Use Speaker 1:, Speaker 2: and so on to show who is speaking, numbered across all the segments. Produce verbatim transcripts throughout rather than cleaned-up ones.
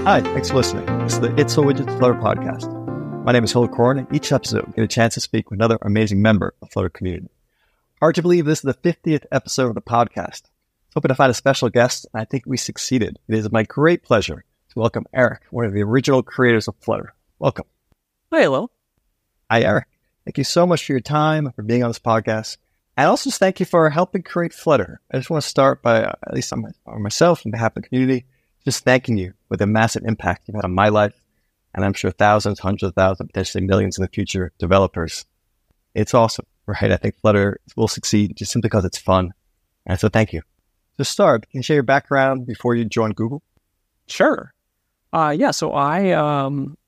Speaker 1: Hi, thanks for listening. This is the It's So Widgets Flutter podcast. My name is Hill Corn, and each episode we get a chance to speak with another amazing member of the Flutter community. Hard to believe this is the fiftieth episode of the podcast. Hoping to find a special guest, and I think we succeeded. It is my great pleasure to welcome Eric, one of the original creators of Flutter. Welcome.
Speaker 2: Hi, hello.
Speaker 1: Hi, Eric. Thank you so much for your time, for being on this podcast, and also just thank you for helping create Flutter. I just want to start by, uh, at least on, my, on myself, on behalf of the community, just thanking you for the massive impact you've had on my life, and I'm sure thousands, hundreds of thousands, potentially millions in the future developers. It's awesome, right? I think Flutter will succeed just simply because it's fun. And so thank you. To start, can you share your background before you joined Google?
Speaker 2: Sure. Uh, yeah, so I um,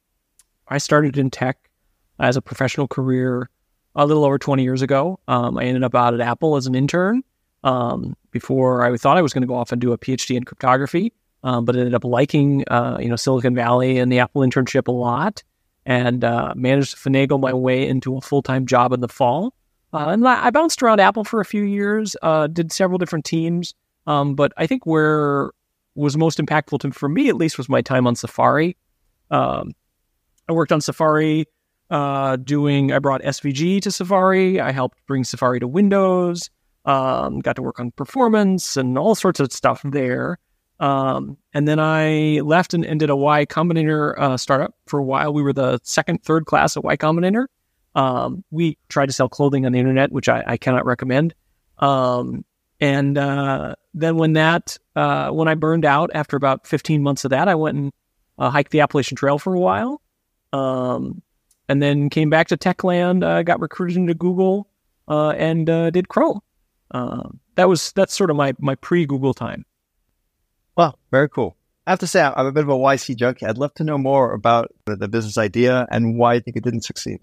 Speaker 2: I started in tech as a professional career a little over twenty years ago. Um, I ended up out at Apple as an intern um, before I thought I was going to go off and do a PhD in cryptography. Um, but ended up liking, uh, you know, Silicon Valley and the Apple internship a lot, and uh, managed to finagle my way into a full-time job in the fall. Uh, and I bounced around Apple for a few years, uh, did several different teams, um, but I think where was most impactful to, for me, at least, was my time on Safari. Um, I worked on Safari uh, doing, I brought S V G to Safari. I helped bring Safari to Windows, um, got to work on performance and all sorts of stuff there. Um, and then I left and, and did a Y Combinator uh, startup for a while. We were the second, third class at Y Combinator. Um, we tried to sell clothing on the internet, which I, I cannot recommend. Um, and uh, then when that, uh, when I burned out after about fifteen months of that, I went and uh, hiked the Appalachian Trail for a while. Um, and then came back to Techland, uh, got recruited into Google, uh, and uh, did Chrome. Um, that was that's sort of my my pre-Google time.
Speaker 1: Wow, very cool. I have to say, I'm a bit of a Y C junkie. I'd love to know more about the, the business idea and why you think it didn't succeed.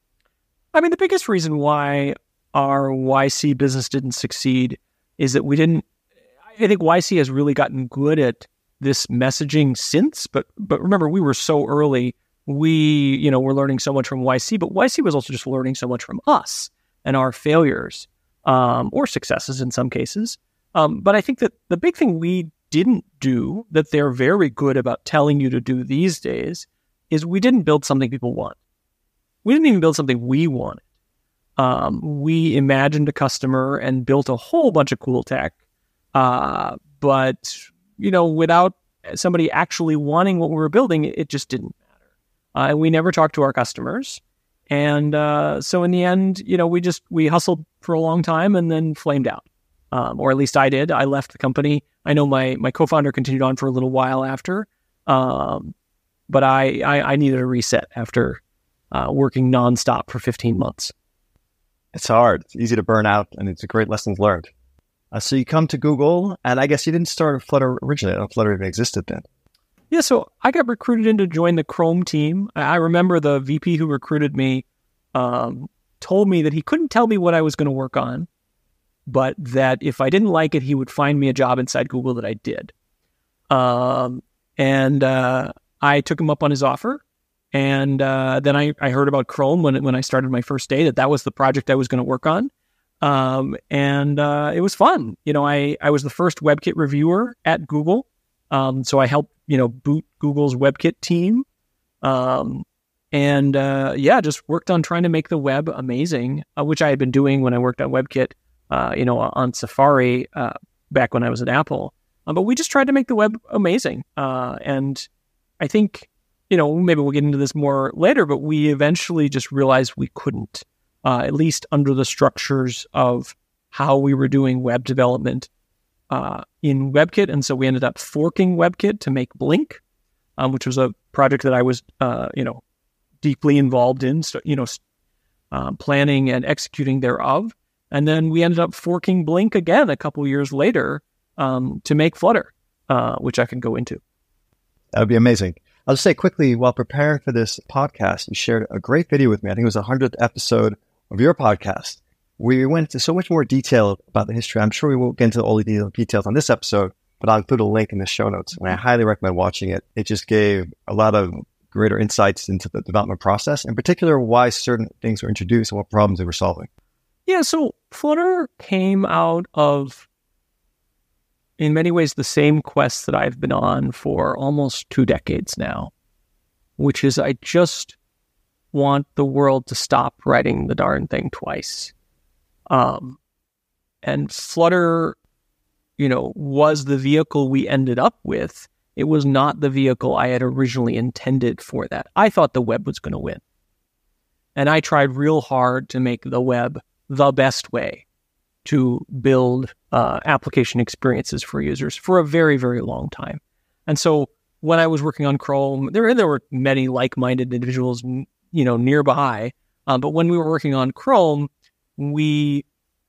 Speaker 2: I mean, the biggest reason why our Y C business didn't succeed is that we didn't, I think Y C has really gotten good at this messaging since, but but remember, we were so early. We, you know, we're learning so much from Y C, but Y C was also just learning so much from us and our failures um, or successes in some cases. Um, but I think that the big thing we didn't do that they're very good about telling you to do these days is we didn't build something people want. We didn't even build something we wanted. Um, we imagined a customer and built a whole bunch of cool tech. Uh, but, you know, without somebody actually wanting what we were building, it just didn't matter. Uh, and we never talked to our customers. And uh, so in the end, you know, we just, we hustled for a long time and then flamed out. Um, or at least I did. I left the company. I know my my co-founder continued on for a little while after, um, but I, I I needed a reset after uh, working nonstop for fifteen months.
Speaker 1: It's hard. It's easy to burn out, and it's a great lessons learned. Uh, so you come to Google, and I guess you didn't start Flutter originally. I don't know if Flutter even existed then.
Speaker 2: Yeah, so I got recruited in to join the Chrome team. I, I remember the V P who recruited me um, told me that he couldn't tell me what I was going to work on, but that if I didn't like it, he would find me a job inside Google that I did. Um, and uh, I took him up on his offer. And uh, then I, I heard about Chrome when when I started my first day, that that was the project I was going to work on. Um, and uh, it was fun. You know, I, I was the first WebKit reviewer at Google. Um, so I helped, you know, boot Google's WebKit team. Um, and uh, yeah, just worked on trying to make the web amazing, uh, which I had been doing when I worked on WebKit. Uh, you know, on Safari uh, back when I was at Apple. Um, but we just tried to make the web amazing. Uh, and I think, you know, maybe we'll get into this more later, but we eventually just realized we couldn't, uh, at least under the structures of how we were doing web development uh, in WebKit. And so we ended up forking WebKit to make Blink, um, which was a project that I was, uh, you know, deeply involved in, so, you know, uh, planning and executing thereof. And then we ended up forking Blink again a couple years later um, to make Flutter, uh, which I can go into.
Speaker 1: That would be amazing. I'll just say quickly, while preparing for this podcast, you shared a great video with me. I think it was the hundredth episode of your podcast. We went into so much more detail about the history. I'm sure we won't get into all the details on this episode, but I'll include a link in the show notes. And I highly recommend watching it. It just gave a lot of greater insights into the development process, in particular, why certain things were introduced and what problems they were solving.
Speaker 2: Yeah, so Flutter came out of in many ways the same quest that I've been on for almost two decades now, which is I just want the world to stop writing the darn thing twice. Um, and Flutter, you know, was the vehicle we ended up with. It was not the vehicle I had originally intended for that. I thought the web was going to win. And I tried real hard to make the web the best way to build uh, application experiences for users for a very, very long time. And so when I was working on Chrome, there, there were many like-minded individuals, you know, nearby. Um, but when we were working on Chrome, we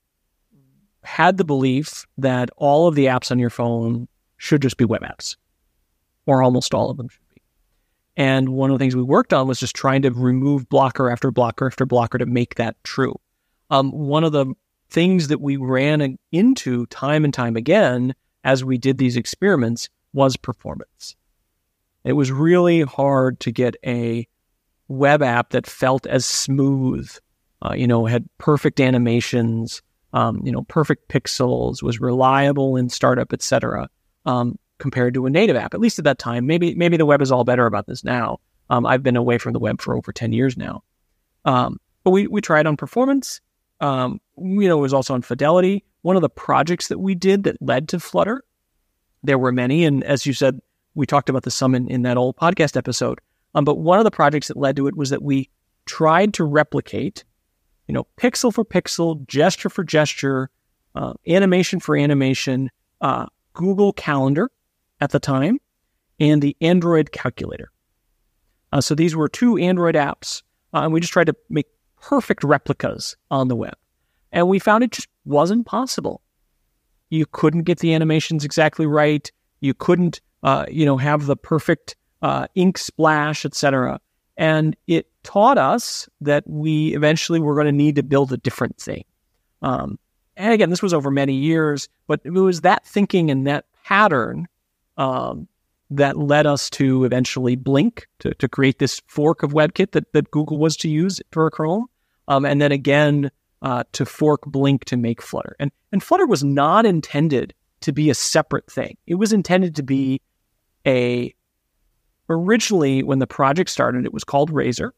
Speaker 2: had the belief that all of the apps on your phone should just be web apps, or almost all of them should be. And one of the things we worked on was just trying to remove blocker after blocker after blocker to make that true. Um, one of the things that we ran into time and time again as we did these experiments was performance. It was really hard to get a web app that felt as smooth, uh, you know, had perfect animations, um, you know, perfect pixels, was reliable in startup, et cetera, um, compared to a native app, at least at that time. Maybe maybe the web is all better about this now. Um, I've been away from the web for over ten years now. Um, but we, we tried on performance. Um, you know, it was also on fidelity. One of the projects that we did that led to Flutter, there were many, and as you said, we talked about the some in, in that old podcast episode. Um, but one of the projects that led to it was that we tried to replicate, you know, pixel for pixel, gesture for gesture, uh, animation for animation, uh, Google Calendar at the time, and the Android Calculator. Uh, so these were two Android apps, uh, and we just tried to make perfect replicas on the web. And we found it just wasn't possible. You couldn't get the animations exactly right. You couldn't, uh, you know, have the perfect uh, ink splash, et cetera. And it taught us that we eventually were going to need to build a different thing. Um, and again, this was over many years, but it was that thinking and that pattern um, that led us to eventually Blink, to, to create this fork of WebKit that, that Google was to use for Chrome. Um, and then again, uh, to fork Blink to make Flutter. And, and Flutter was not intended to be a separate thing. It was intended to be a, originally when the project started, it was called Razor.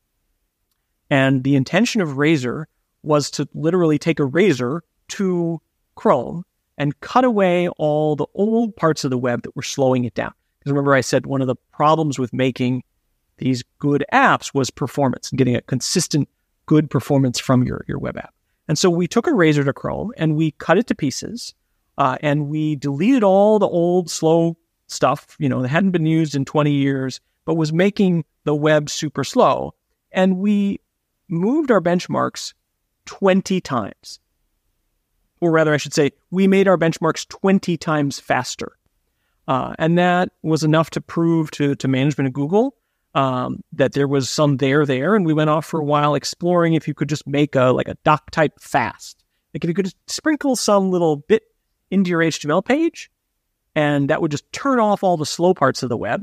Speaker 2: And the intention of Razor was to literally take a razor to Chrome and cut away all the old parts of the web that were slowing it down. Because remember I said one of the problems with making these good apps was performance and getting a consistent good performance from your, your web app. And so we took a razor to Chrome and we cut it to pieces uh, and we deleted all the old slow stuff, you know, that hadn't been used in twenty years, but was making the web super slow. And we moved our benchmarks twenty times. Or rather, I should say, we made our benchmarks twenty times faster. Uh, and that was enough to prove to, to management at Google um, that there was some there there. And we went off for a while exploring if you could just make a like a doc type fast. Like if you could just sprinkle some little bit into your H T M L page, and that would just turn off all the slow parts of the web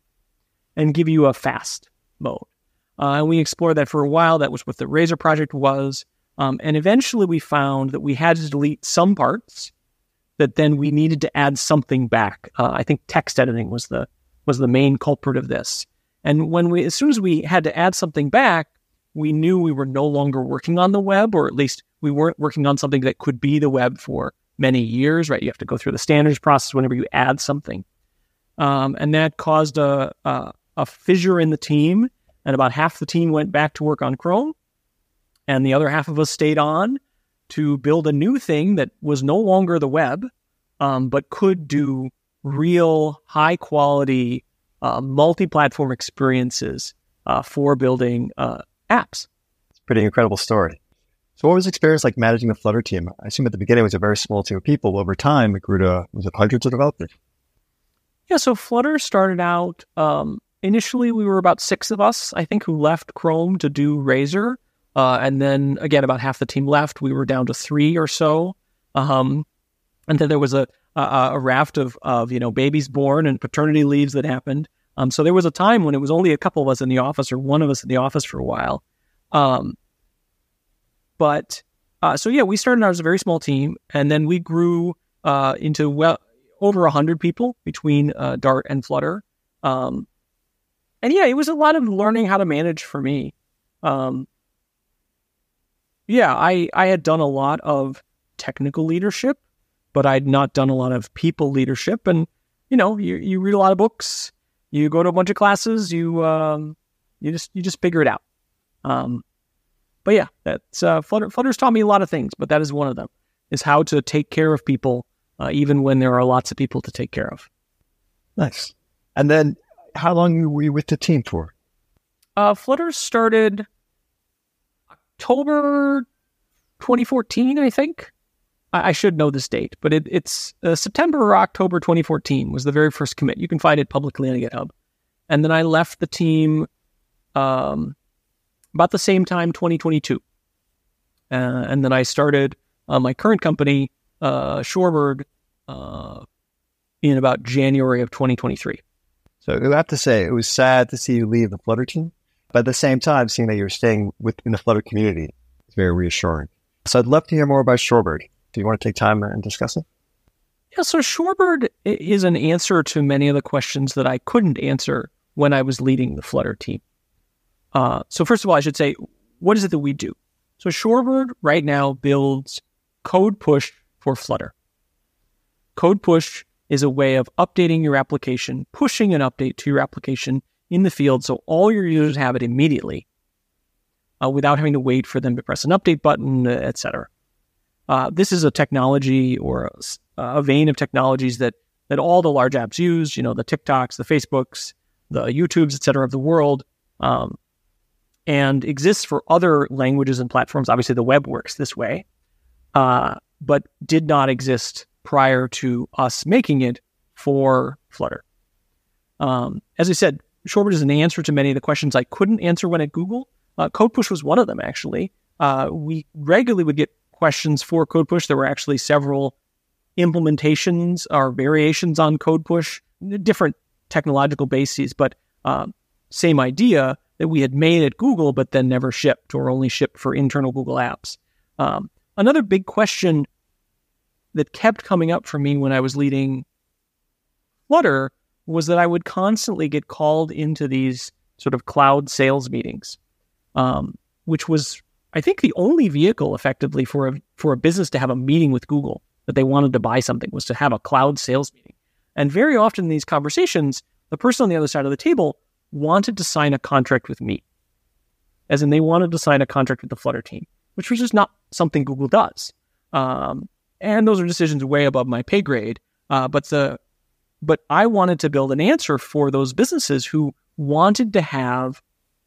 Speaker 2: and give you a fast mode. Uh, and we explored that for a while. That was what the Razor project was. Um, and eventually we found that we had to delete some parts, that then we needed to add something back. Uh, I think text editing was the was the main culprit of this. And when we, as soon as we had to add something back, we knew we were no longer working on the web, or at least we weren't working on something that could be the web for many years, right? You have to go through the standards process whenever you add something. Um, and that caused a, a, a fissure in the team, and about half the team went back to work on Chrome, and the other half of us stayed on to build a new thing that was no longer the web, um, but could do real high-quality uh, multi-platform experiences uh, for building uh, apps.
Speaker 1: It's a pretty incredible story. So what was the experience like managing the Flutter team? I assume at the beginning it was a very small team of people. Over time, it grew to, was it hundreds of developers?
Speaker 2: Yeah, so Flutter started out, um, initially we were about six of us, I think, who left Chrome to do Razor. Uh, and then, again, about half the team left. We were down to three or so. Um, and then there was a, a, a raft of, of, you know, babies born and paternity leaves that happened. Um, so there was a time when it was only a couple of us in the office, or one of us in the office for a while. Um, but, uh, so yeah, we started out as a very small team, and then we grew uh, into, well, over one hundred people between uh, Dart and Flutter. Um, and yeah, it was a lot of learning how to manage for me. Um, yeah, I, I had done a lot of technical leadership, but I'd not done a lot of people leadership. And, you know, you, you read a lot of books, you go to a bunch of classes, you um, you just you just figure it out. Um, but yeah, that's uh, Flutter. Flutter's taught me a lot of things, but that is one of them, is how to take care of people, uh, even when there are lots of people to take care of.
Speaker 1: Nice. And then how long were you with the team for?
Speaker 2: Uh, Flutter started October twenty fourteen, I think. I, I should know this date, but it, it's uh, September or October twenty fourteen was the very first commit. You can find it publicly on GitHub. And then I left the team um, about the same time, twenty twenty-two. Uh, and then I started uh, my current company, uh, Shorebird, uh, in about January of twenty twenty-three.
Speaker 1: So I have to say, it was sad to see you leave the Flutter team, but at the same time, seeing that you're staying within the Flutter community is very reassuring. So I'd love to hear more about Shorebird. Do you want to take time and discuss it?
Speaker 2: Yeah, so Shorebird is an answer to many of the questions that I couldn't answer when I was leading the Flutter team. Uh, so first of all, I should say, what is it that we do? So Shorebird right now builds Code Push for Flutter. Code Push is a way of updating your application, pushing an update to your application in the field so all your users have it immediately uh, without having to wait for them to press an update button, et cetera. Uh, this is a technology or a, a vein of technologies that that all the large apps use, you know, the TikToks, the Facebooks, the YouTubes, et cetera, of the world, um, and exists for other languages and platforms. Obviously, the web works this way, uh, but did not exist prior to us making it for Flutter. Um, as I said, Shorebird is an answer to many of the questions I couldn't answer when at Google. Uh, Code Push was one of them, actually. Uh, we regularly would get questions for Code Push. There were actually several implementations or variations on Code Push, different technological bases, but um, same idea that we had made at Google, but then never shipped or only shipped for internal Google apps. Um, another big question that kept coming up for me when I was leading Flutter was that I would constantly get called into these sort of cloud sales meetings, um, which was, I think, the only vehicle effectively for a, for a business to have a meeting with Google that they wanted to buy something, was to have a cloud sales meeting. And very often in these conversations, the person on the other side of the table wanted to sign a contract with me, as in they wanted to sign a contract with the Flutter team, which was just not something Google does. Um, and those are decisions way above my pay grade. Uh, but the but I wanted to build an answer for those businesses who wanted to have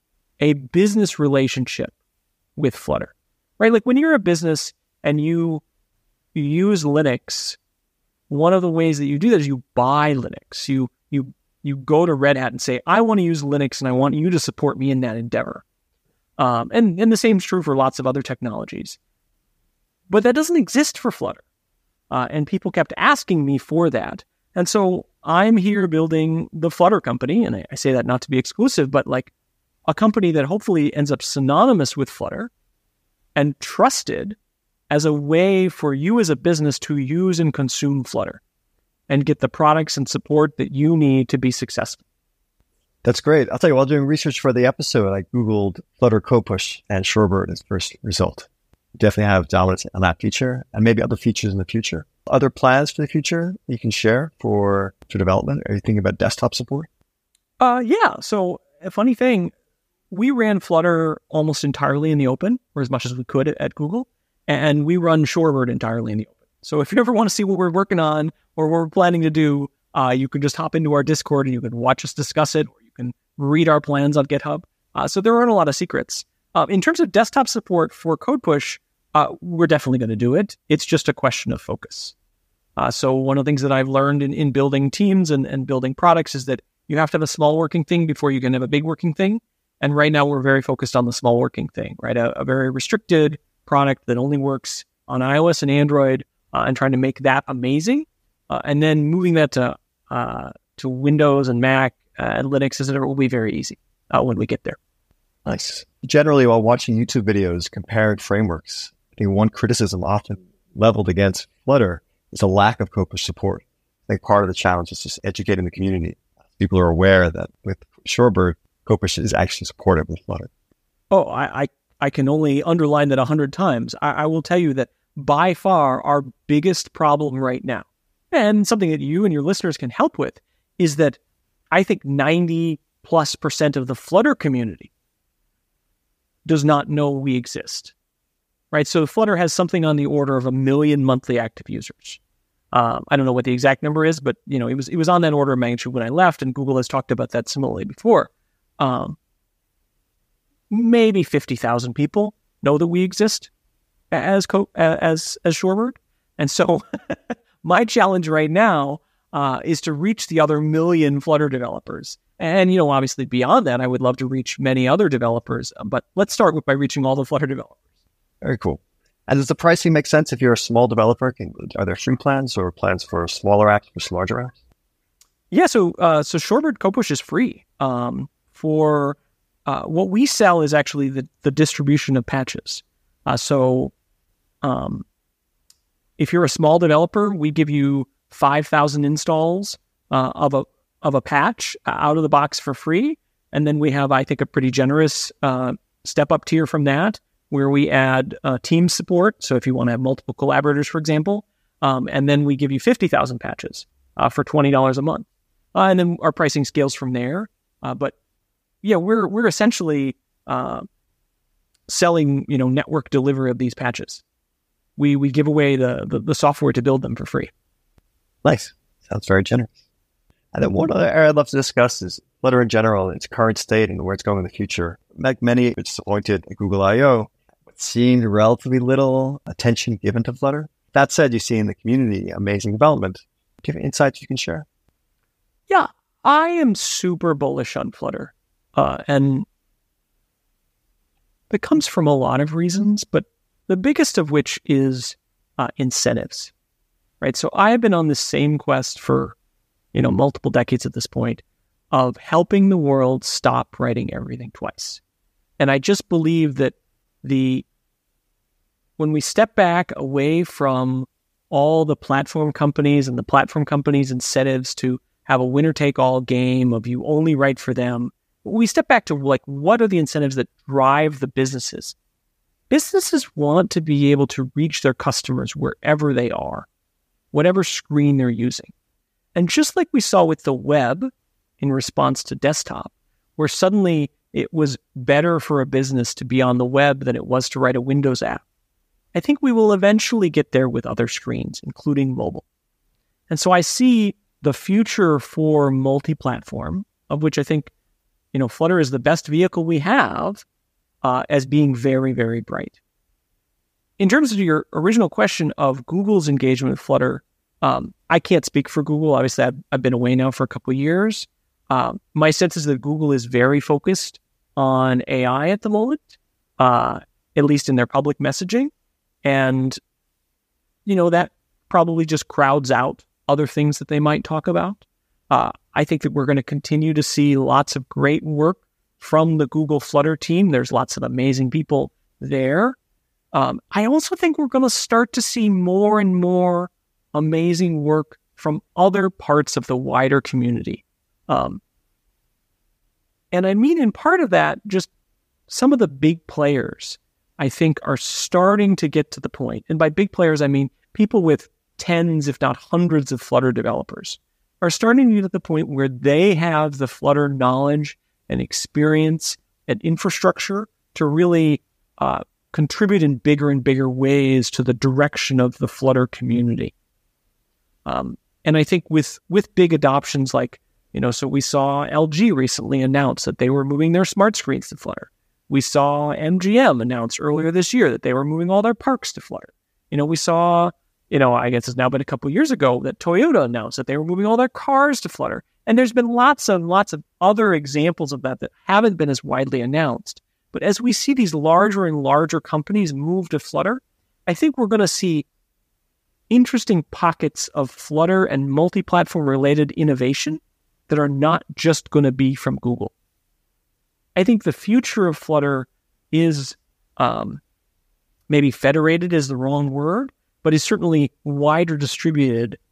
Speaker 2: a business relationship with Flutter, right? Like when you're a business and you, you use Linux, one of the ways that you do that is you buy Linux. You you you go to Red Hat and say, I want to use Linux and I want you to support me in that endeavor. Um, and, and the same is true for lots of other technologies. But that doesn't exist for Flutter. Uh, and people kept asking me for that. And so I'm here building the Flutter company, and I, I say that not to be exclusive, but like a company that hopefully ends up synonymous with Flutter and trusted as a way for you as a business to use and consume Flutter and get the products and support that you need to be successful.
Speaker 1: That's great. I'll tell you, while doing research for the episode, I Googled Flutter Code Push and Shorebird as first result. Definitely have dominance on that feature and maybe other features in the future. Other plans for the future you can share for, for development? Are you thinking about desktop support?
Speaker 2: Uh, yeah. So a funny thing, we ran Flutter almost entirely in the open, or as much as we could at, at Google, and we run Shorebird entirely in the open. So if you ever want to see what we're working on or what we're planning to do, uh, you can just hop into our Discord and you can watch us discuss it, or you can read our plans on GitHub. Uh, so there aren't a lot of secrets. Uh, in terms of desktop support for Code Push, uh, we're definitely going to do it. It's just a question of focus. Uh, so one of the things that I've learned in, in building teams and, and building products is that you have to have a small working thing before you can have a big working thing. And right now we're very focused on the small working thing, right? A, a very restricted product that only works on iOS and Android, uh, and trying to make that amazing. Uh, and then moving that to uh, to Windows and Mac uh, and Linux, et cetera, will be very easy uh, when we get there.
Speaker 1: Nice. Generally, while watching YouTube videos comparing frameworks, I think one criticism often leveled against Flutter is a lack of Code Push support. I think part of the challenge is just educating the community. People are aware that with Shorebird, Khopesh is actually supportive with Flutter.
Speaker 2: Oh, I, I, I can only underline that a hundred times. I, I will tell you that by far our biggest problem right now, and something that you and your listeners can help with, is that I think ninety plus percent of the Flutter community does not know we exist, right? So Flutter has something on the order of a million monthly active users. Um, I don't know what the exact number is, but you know, it was it was on that order of magnitude when I left, and Google has talked about that similarly before. Um, maybe fifty thousand people know that we exist as co- as as Shorebird, and so my challenge right now uh, is to reach the other million Flutter developers. And you know, obviously beyond that, I would love to reach many other developers. But let's start with by reaching all the Flutter developers.
Speaker 1: Very cool. And does the pricing make sense if you're a small developer? Can, are there free plans or plans for smaller apps versus larger apps?
Speaker 2: Yeah, so uh, so Shorebird Khopesh is free. Um, for uh, what we sell is actually the, the distribution of patches. Uh, so um, if you're a small developer, we give you five thousand installs uh, of a of a patch out of the box for free. And then we have, I think, a pretty generous uh, step-up tier from that, where we add uh, team support. So if you want to have multiple collaborators, for example, um, and then we give you fifty thousand patches uh, for twenty dollars a month. Uh, and then our pricing scales from there. Uh, but yeah, we're we're essentially uh, selling, you know, network delivery of these patches. We we give away the, the, the software to build them for free.
Speaker 1: Nice. Sounds very generous. And then one other area I'd love to discuss is Flutter in general, its current state and where it's going in the future. Like many, were disappointed at Google I O, but seeing relatively little attention given to Flutter. That said, you see in the community amazing development. Give insights you can share.
Speaker 2: Yeah, I am super bullish on Flutter. Uh, and it comes from a lot of reasons, but the biggest of which is uh, incentives, right? So I have been on the same quest for, you know, multiple decades at this point of helping the world stop writing everything twice. And I just believe that the when we step back away from all the platform companies and the platform companies' incentives to have a winner-take-all game of you only write for them, we step back to like, what are the incentives that drive the businesses? Businesses want to be able to reach their customers wherever they are, whatever screen they're using. And just like we saw with the web in response to desktop, where suddenly it was better for a business to be on the web than it was to write a Windows app, I think we will eventually get there with other screens, including mobile. And so I see the future for multi-platform, of which I think, you know, Flutter is the best vehicle we have, uh, as being very, very bright. In terms of your original question of Google's engagement with Flutter, um, I can't speak for Google. Obviously, I've, I've been away now for a couple of years. Um, my sense is that Google is very focused on A I at the moment, uh, at least in their public messaging. And, you know, that probably just crowds out other things that they might talk about. Uh, I think that we're going to continue to see lots of great work from the Google Flutter team. There's lots of amazing people there. Um, I also think we're going to start to see more and more amazing work from other parts of the wider community. Um, and I mean, in part of that, just some of the big players, I think, are starting to get to the point. And by big players, I mean people with tens, if not hundreds of Flutter developers, are starting to get to the point where they have the Flutter knowledge and experience and infrastructure to really uh, contribute in bigger and bigger ways to the direction of the Flutter community. Um, and I think with with big adoptions like, you know, so we saw L G recently announce that they were moving their smart screens to Flutter. We saw M G M announce earlier this year that they were moving all their parks to Flutter. You know, we saw, you know, I guess it's now been a couple of years ago that Toyota announced that they were moving all their cars to Flutter. And there's been lots and lots of other examples of that that haven't been as widely announced. But as we see these larger and larger companies move to Flutter, I think we're going to see interesting pockets of Flutter and multi-platform related innovation that are not just going to be from Google. I think the future of Flutter is um, maybe federated is the wrong word, but is certainly wider distributed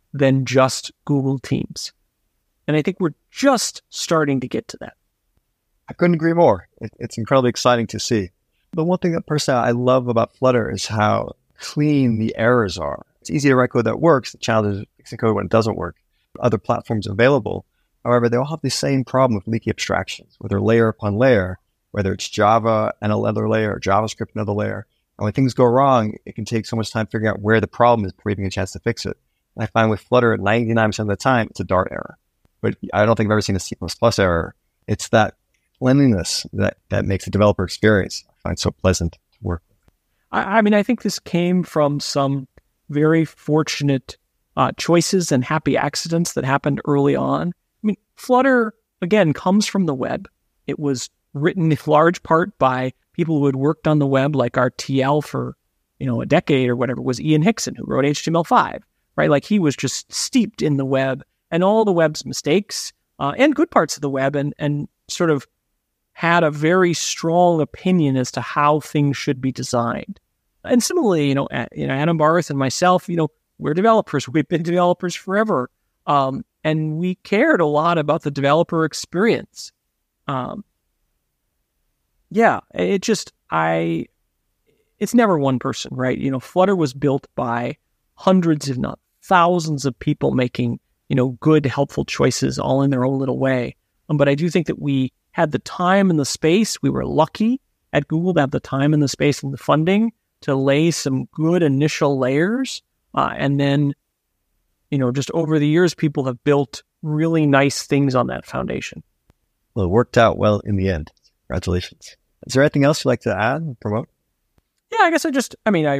Speaker 2: than just Google Teams. And I think we're just starting to get to that.
Speaker 1: I couldn't agree more. It, it's incredibly exciting to see. But one thing that personally I love about Flutter is how clean the errors are. It's easy to write code that works. The challenge is fixing code when it doesn't work. Other platforms available, however, they all have the same problem with leaky abstractions, whether layer upon layer, whether it's Java and another layer, or JavaScript another layer. And when things go wrong, it can take so much time figuring out where the problem is before you have a chance to fix it. And I find with Flutter, ninety-nine percent of the time, it's a Dart error. But I don't think I've ever seen a C plus plus error. It's that cleanliness that, that makes the developer experience I find so pleasant to work with.
Speaker 2: I, I mean, I think this came from some very fortunate uh, choices and happy accidents that happened early on. I mean, Flutter, again, comes from the web. It was written in large part by people who had worked on the web, like our T L for, you know, a decade or whatever, was Ian Hickson, who wrote H T M L five, right? Like he was just steeped in the web and all the web's mistakes uh, and good parts of the web, and and sort of had a very strong opinion as to how things should be designed. And similarly, you know, you know, Adam Barth and myself, you know, we're developers. We've been developers forever. Um, and we cared a lot about the developer experience. Um, yeah, it just, I, it's never one person, right? You know, Flutter was built by hundreds, if not thousands of people making, you know, good, helpful choices all in their own little way. Um, but I do think that we had the time and the space. We were lucky at Google to have the time and the space and the funding to lay some good initial layers. Uh, and then, you know, just over the years, people have built really nice things on that foundation.
Speaker 1: Well, it worked out well in the end. Congratulations. Is there anything else you'd like to add and promote?
Speaker 2: Yeah, I guess I just, I mean, I,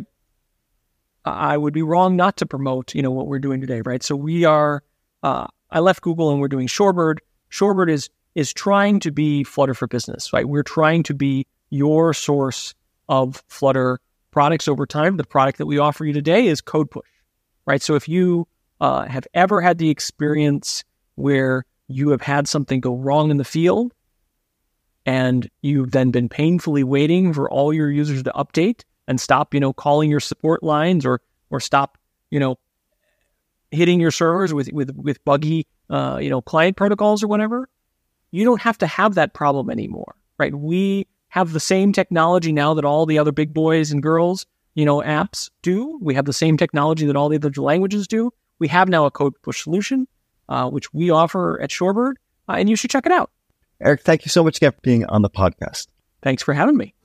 Speaker 2: I would be wrong not to promote, you know, what we're doing today, right? So we are, uh, I left Google and we're doing Shorebird. Shorebird is, is trying to be Flutter for Business, right? We're trying to be your source of Flutter products over time. The product that we offer you today is CodePush, right? So if you uh, have ever had the experience where you have had something go wrong in the field and you've then been painfully waiting for all your users to update and stop, you know, calling your support lines or or stop, you know, hitting your servers with with with buggy, uh, you know, client protocols or whatever, you don't have to have that problem anymore, right? We have the same technology now that all the other big boys and girls, you know, apps do. We have the same technology that all the other languages do. We have now a CodePush solution, uh, which we offer at Shorebird, uh, and you should check it out.
Speaker 1: Eric, thank you so much again for being on the podcast.
Speaker 2: Thanks for having me.